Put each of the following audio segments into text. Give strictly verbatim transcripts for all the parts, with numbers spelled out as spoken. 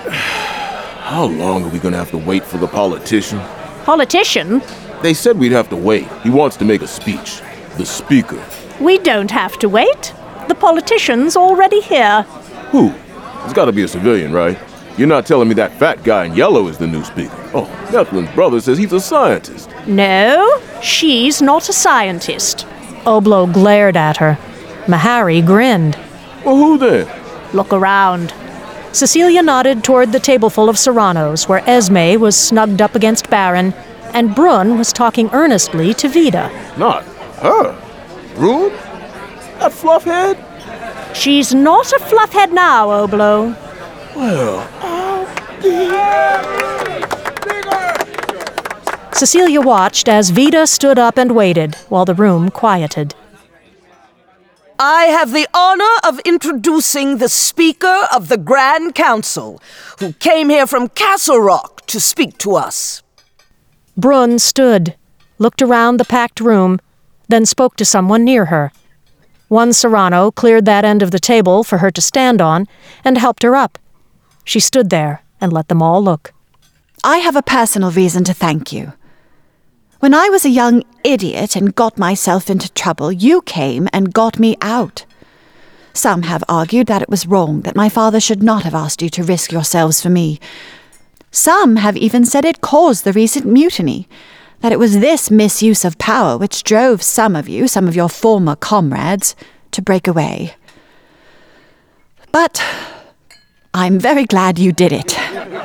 How long are we gonna have to wait for the politician? Politician? They said we'd have to wait. He wants to make a speech. The speaker. We don't have to wait. The politician's already here. Who? It's gotta be a civilian, right? You're not telling me that fat guy in yellow is the new speaker. Oh, Nethlin's brother says he's a scientist. No, she's not a scientist. Oblo glared at her. Mahari grinned. Well, who then? Look around. Cecilia nodded toward the tableful of Serranos, where Esme was snugged up against Baron, and Brun was talking earnestly to Vida. Not her. Brun? That fluffhead? She's not a fluffhead now, Oblo. Well, Cecilia watched as Vida stood up and waited, while the room quieted. I have the honor of introducing the Speaker of the Grand Council, who came here from Castle Rock to speak to us. Brun stood, looked around the packed room, then spoke to someone near her. One Serrano cleared that end of the table for her to stand on and helped her up. She stood there and let them all look. I have a personal reason to thank you. When I was a young idiot and got myself into trouble, you came and got me out. Some have argued that it was wrong, that my father should not have asked you to risk yourselves for me. Some have even said it caused the recent mutiny, that it was this misuse of power which drove some of you, some of your former comrades, to break away. But I'm very glad you did it.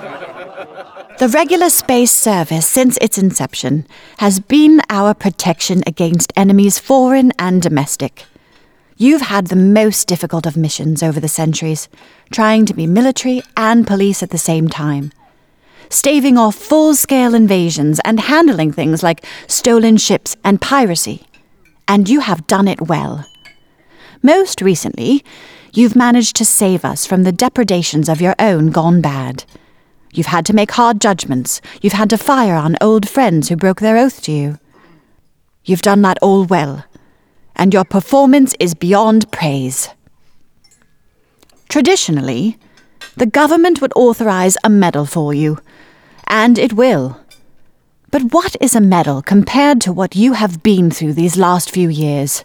The regular space service, since its inception, has been our protection against enemies foreign and domestic. You've had the most difficult of missions over the centuries, trying to be military and police at the same time, staving off full-scale invasions and handling things like stolen ships and piracy. And you have done it well. Most recently, you've managed to save us from the depredations of your own gone bad. You've had to make hard judgments. You've had to fire on old friends who broke their oath to you. You've done that all well, and your performance is beyond praise. Traditionally, the government would authorize a medal for you, and it will. But what is a medal compared to what you have been through these last few years?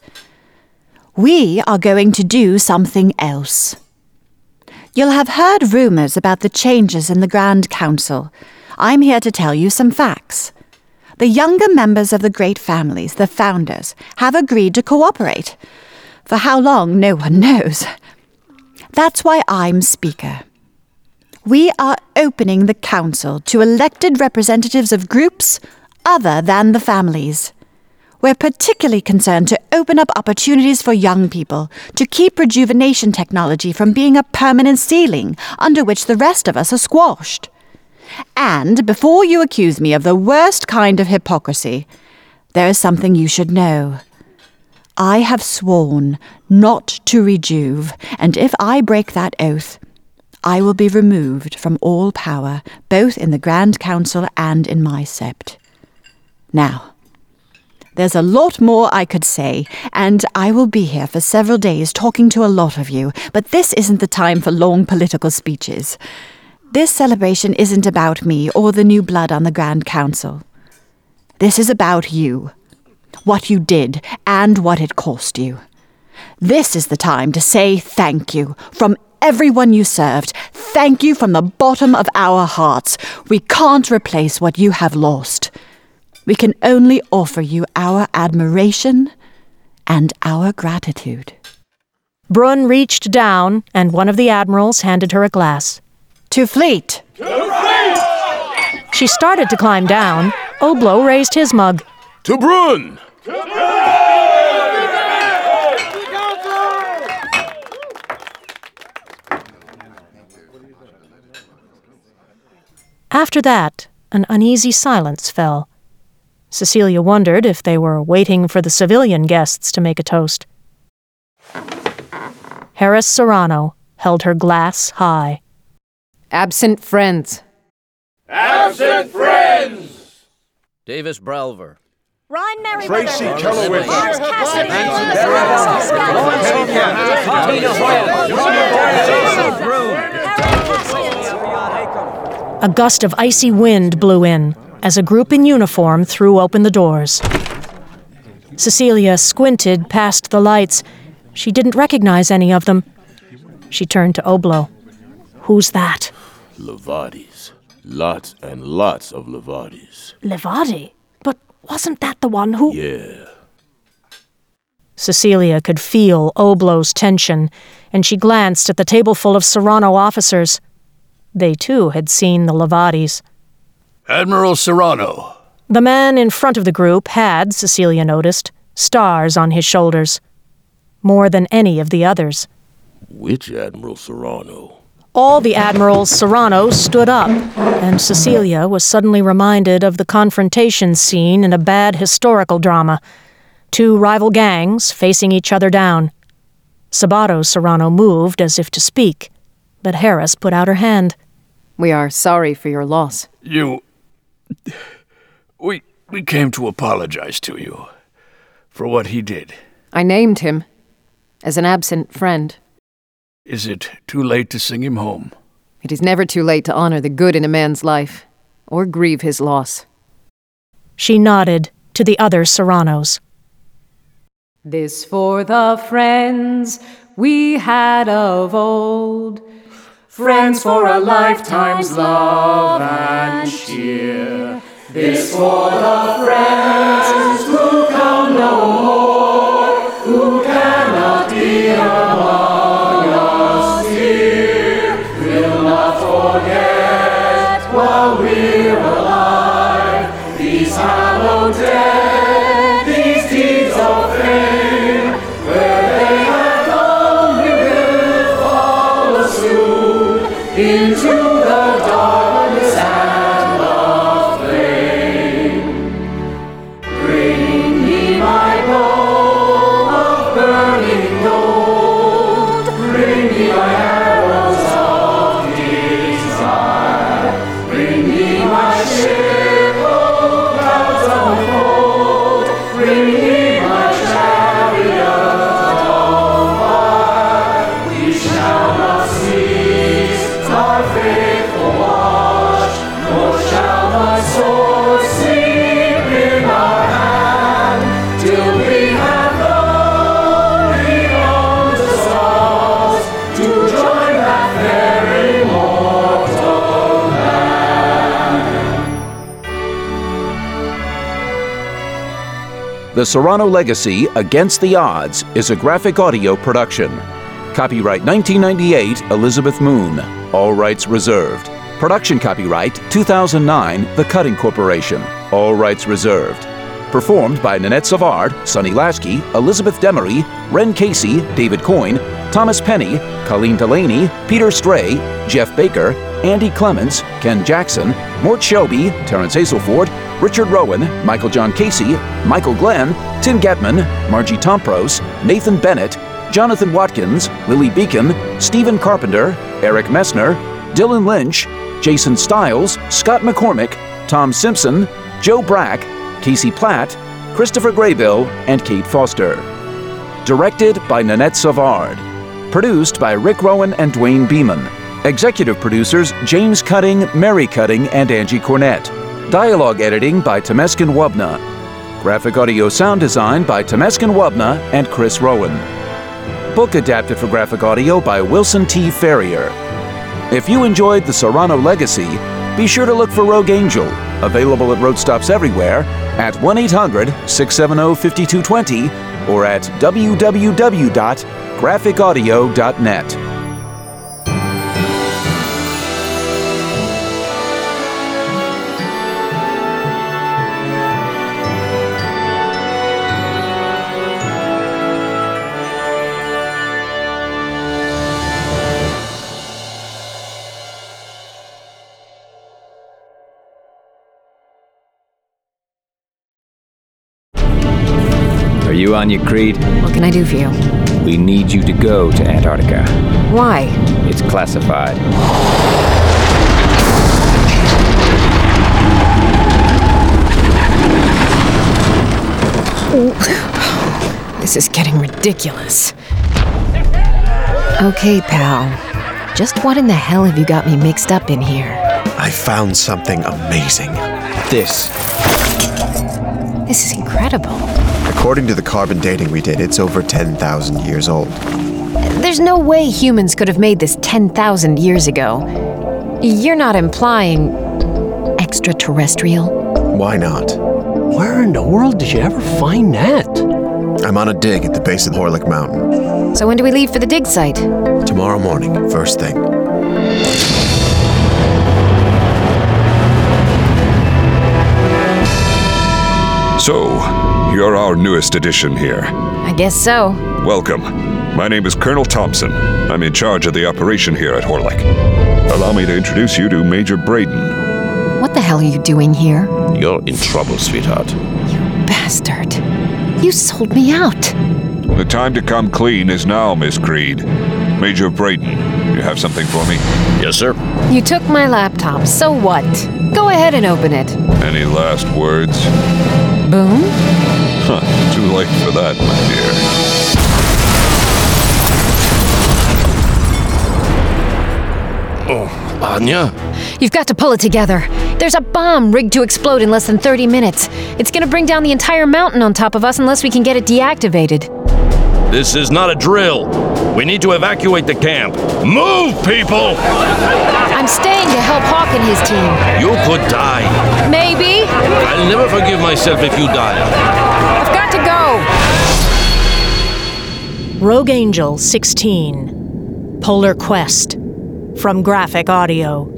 We are going to do something else. You'll have heard rumors about the changes in the Grand Council. I'm here to tell you some facts. The younger members of the great families, the founders, have agreed to cooperate. For how long, no one knows. That's why I'm Speaker. We are opening the council to elected representatives of groups other than the families. We're particularly concerned to open up opportunities for young people, to keep rejuvenation technology from being a permanent ceiling under which the rest of us are squashed. And before you accuse me of the worst kind of hypocrisy, there is something you should know. I have sworn not to rejuve, and if I break that oath, I will be removed from all power, both in the Grand Council and in my sept. Now, there's a lot more I could say, and I will be here for several days talking to a lot of you, but this isn't the time for long political speeches. This celebration isn't about me or the new blood on the Grand Council. This is about you, what you did, and what it cost you. This is the time to say thank you from everyone you served. Thank you from the bottom of our hearts. We can't replace what you have lost. We can only offer you our admiration and our gratitude. Brun reached down, and one of the admirals handed her a glass. To Fleet! To Fleet! She started to climb down. Oblo raised his mug. To Brun! To Brun! After that, an uneasy silence fell. Cecilia wondered if they were waiting for the civilian guests to make a toast. Harris Serrano held her glass high. Absent friends. Absent friends! Davis Bralver. Ryan Merriweather. Tracy Kellowitz. Lars Cassidy. Tina Hoyle. Harry Cassidy. A gust of icy wind blew in as a group in uniform threw open the doors. Cecilia squinted past the lights. She didn't recognize any of them. She turned to Oblo. "Who's that?" Levadis. Lots and lots of Levadis. Levadi? But wasn't that the one who... Yeah. Cecilia could feel Oblo's tension, and she glanced at the table full of Serrano officers. They, too, had seen the Levadis. Admiral Serrano. The man in front of the group had, Cecilia noticed, stars on his shoulders. More than any of the others. Which Admiral Serrano? All the admirals Serrano stood up, and Cecilia was suddenly reminded of the confrontation scene in a bad historical drama. Two rival gangs facing each other down. Sabato Serrano moved as if to speak, but Harris put out her hand. We are sorry for your loss. You... We, we came to apologize to you for what he did. I named him as an absent friend. Is it too late to sing him home? It is never too late to honor the good in a man's life, or grieve his loss. She nodded to the other Serranos. This for the friends we had of old, friends for a lifetime's love and cheer. This for the friends who come no more, who cannot be among us here. We'll not forget while we're alive these hallowed dead, these deeds of fame. Where they have gone, we will follow soon into the darkness and the flame. Bring me my bow of burning gold. Bring me my arrows of desire. Bring me my ship of clouds unfold. Bring me my chariot of fire. We shall not cease our faithful watch, nor shall my sword sleep in our hand, till we have gone beyond the stars, to join that fair immortal land. The Serrano Legacy Against the Odds is a graphic audio production. Copyright nineteen ninety-eight, Elizabeth Moon. All rights reserved. Production copyright two thousand nine, The Cutting Corporation. All rights reserved. Performed by Nanette Savard, Sonny Lasky, Elizabeth Demery, Ren Casey, David Coyne, Thomas Penny, Colleen Delaney, Peter Stray, Jeff Baker, Andy Clements, Ken Jackson, Mort Shelby, Terrence Hazelford, Richard Rowan, Michael John Casey, Michael Glenn, Tim Getman, Margie Tompros, Nathan Bennett, Jonathan Watkins, Lily Beacon, Stephen Carpenter, Eric Messner, Dylan Lynch, Jason Stiles, Scott McCormick, Tom Simpson, Joe Brack, Casey Platt, Christopher Graybill, and Kate Foster. Directed by Nanette Savard. Produced by Rick Rowan and Dwayne Beeman. Executive producers James Cutting, Mary Cutting, and Angie Cornett. Dialogue editing by Temeskin Wubna. Graphic audio sound design by Temeskin Wubna and Chris Rowan. Book adapted for graphic audio by Wilson T. Ferrier. If you enjoyed The Serrano Legacy, be sure to look for Rogue Angel, available at road stops everywhere, at one eight hundred, six seven zero, five two two zero or at w w w dot graphic audio dot net. Are you on your creed? What can I do for you? We need you to go to Antarctica. Why? It's classified. This is getting ridiculous. Okay, pal. Just what in the hell have you got me mixed up in here? I found something amazing. This. This is incredible. According to the carbon dating we did, it's over ten thousand years old. There's no way humans could have made this ten thousand years ago. You're not implying extraterrestrial? Why not? Where in the world did you ever find that? I'm on a dig at the base of Horlick Mountain. So when do we leave for the dig site? Tomorrow morning, first thing. So, you're our newest addition here. I guess so. Welcome. My name is Colonel Thompson. I'm in charge of the operation here at Horlick. Allow me to introduce you to Major Braden. What the hell are you doing here? You're in trouble, sweetheart. Bastard. You sold me out. The time to come clean is now, Miss Creed. Major Braden, you have something for me? Yes, sir. You took my laptop, so what? Go ahead and open it. Any last words? Boom? Huh, too late for that, my dear. Oh, Anya? You've got to pull it together. There's a bomb rigged to explode in less than thirty minutes. It's gonna bring down the entire mountain on top of us unless we can get it deactivated. This is not a drill. We need to evacuate the camp. Move, people! I'm staying to help Hawk and his team. You could die. Maybe. I'll never forgive myself if you die. I've got to go. Rogue Angel sixteen. Polar Quest. From Graphic Audio.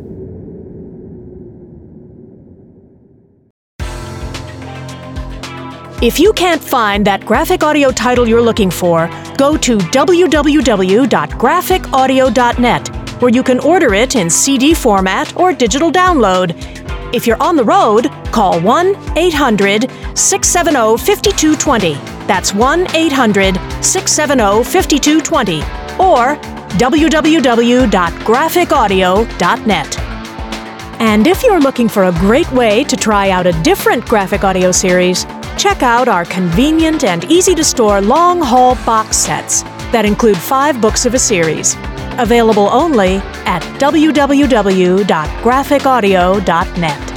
If you can't find that graphic audio title you're looking for, go to w w w dot graphic audio dot net, where you can order it in C D format or digital download. If you're on the road, call one eight hundred, six seven zero, five two two zero. That's one eight hundred, six seven zero, five two two zero. Or w w w dot graphic audio dot net. And if you're looking for a great way to try out a different graphic audio series, check out our convenient and easy-to-store long-haul box sets that include five books of a series, available only at w w w dot graphic audio dot net.